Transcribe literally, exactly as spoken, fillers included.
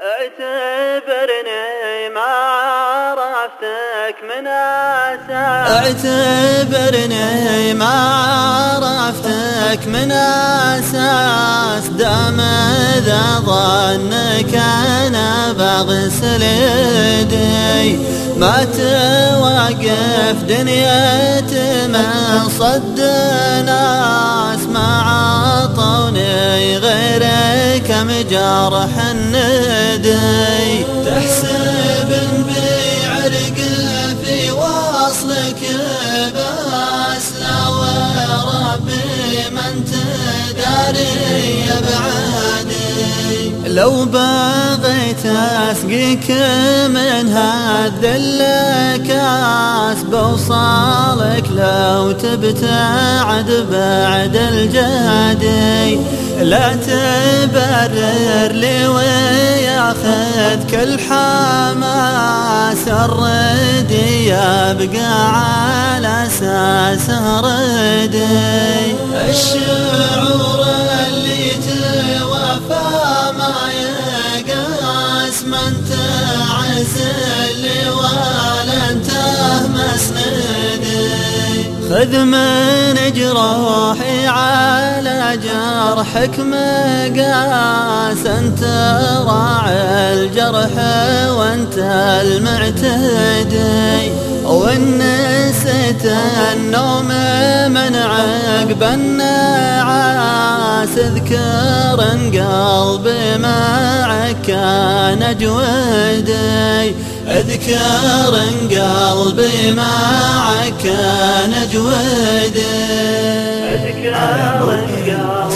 اعتبرني ما عرفتك من أساس، اعتبرني ما عرفتك من أساس، دام ذا ظنك أنا بغسل يدي، ما توقف دنيا من صد ناس، ما عطوني غيرك مجرح الندي، تحسب بعرق في وصلك باس، لا وربي من تداري بعدي، لو بغيت اسقيك من هالذل كاس بوصلك، لو تبتعد بعد الجدي، لا تبرر لي وياخذك الحماس، الردي يبقى على اساسه ردي، الشعور اللي توفى ما يقاس، من تعزل ولا انته مسندي، خذ من جروحي على جرحك مقاس، انت راعي الجرح وانت المعتدي، وان نسيت النوم من عقب النعاس، اذكر ان قلبي معك كان جودي، اذكر ان قلبي معك كان جودي، اذكر ان قلبي